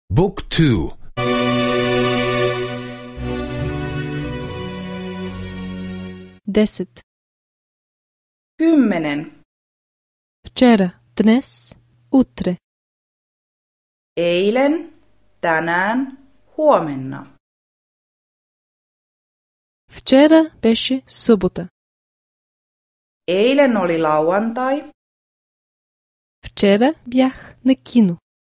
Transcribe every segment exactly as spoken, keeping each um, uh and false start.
บุ๊กทู Deset. Kymmenen. Včera, dnes, utre. Eilen, tänään, huomenna. Včera беше събота. Eilen oli lauantai. Včera бях на кино.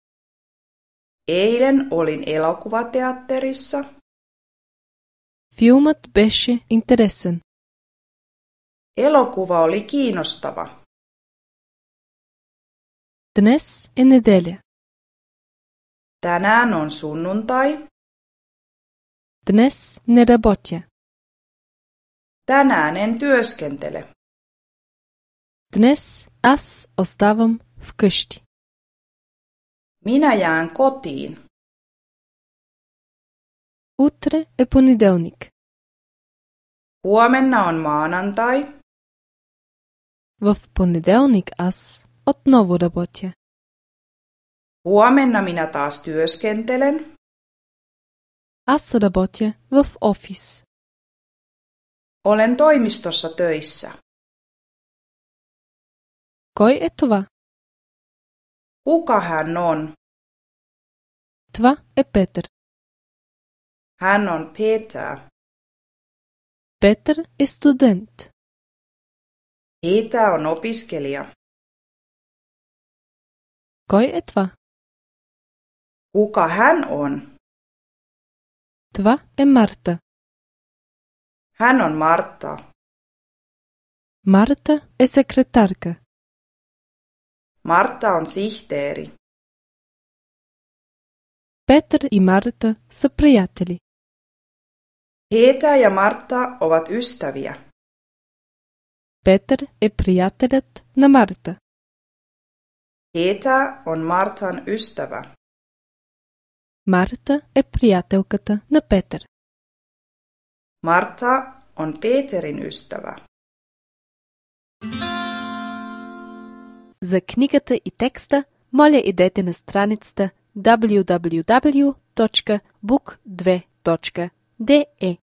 Eilen olin elokuvateatterissa. Филмът беше интересен. Elokuva oli kiinnostava. Dnes е неделя. Tänään on sunnuntai. Dnes не работя. Tänään en työskentele. Dnes аз оставам вкъщи. Minä jään kotiin. Утре е понеделник. Huomenna on maanantai. В понеделник аз отново работя. Huomenna minä taas työskentelen. Аз работя в офис. Olen toimistossa töissä. Кой е това? Kuka hän on? Това е Петър. Hän on Peter. Петър е студент. Peter on opiskelija. Кой е това? Kuka hän on? Това е Марта. Hän on Martta. Марта е секретарка. Martta on sihteeri. Петър и Марта са приятели. Peter ja Martta ovat ystäviä. Петър е приятелят на Марта. Peter on Martan ystävä. Марта е приятелката на Петър. Marta on Peterin ystävä. За книгата и текста, моля идете на страницата даблю даблю даблю точка бук две точка де е.